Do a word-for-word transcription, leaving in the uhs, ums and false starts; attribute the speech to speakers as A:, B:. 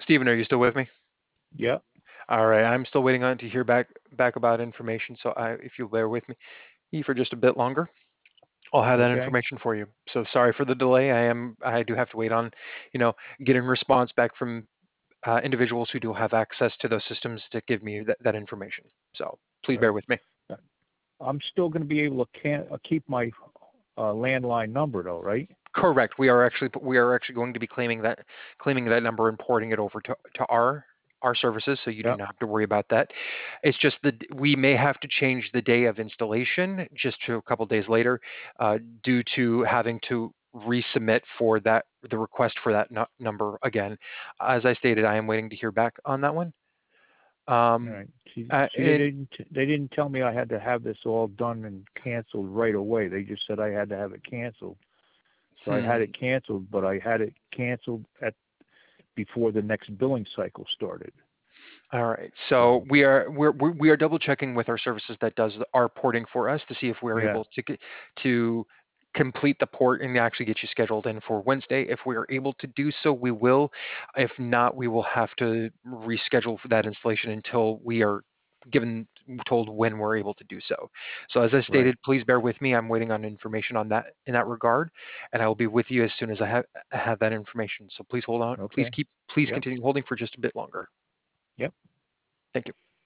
A: Stephen, are you still with me?
B: Yeah.
A: All right, I'm still waiting on to hear back back about information. So I, if you'll bear with me for just a bit longer, I'll have that
B: Okay.
A: information for you. So sorry for the delay. I am I do have to wait on, you know, getting response back from uh, individuals who do have access to those systems to give me that, that information. So please bear
B: Right.
A: with me.
B: Uh, I'm still going to be able to can uh, keep my uh, landline number though, right?
A: Correct. We are actually we are actually going to be claiming that claiming that number and porting it over to to our our services, so you do
B: Yep.
A: not have to worry about that. It's just that we may have to change the day of installation just to a couple days later, uh, due to having to resubmit for that the request for that nu- number again. As I stated, I am waiting to hear back on that one.
B: All
A: Um,
B: right. See,
A: uh,
B: see, they
A: and
B: didn't they didn't tell me I had to have this all done and canceled right away. They just said I had to have it canceled. So I had
A: hmm,
B: it canceled, but I had it canceled at before the next billing cycle started.
A: all right. So
B: So
A: we are we're, we're we are double checking with our services that does our porting for us to see if we're
B: yeah.
A: able to get, to complete the port and actually get you scheduled in for Wednesday. If we are able to do so, we will. If not, we will have to reschedule for that installation until we are given told when we're able to do so. So as I
B: Right.
A: stated, please bear with me. I'm waiting on information on that in that regard, and I will be with you as soon as I have I have that information. So please hold on. Please
B: Okay.
A: keep please
B: Yep.
A: continue holding for just a bit longer.
B: Yep.
A: Thank you.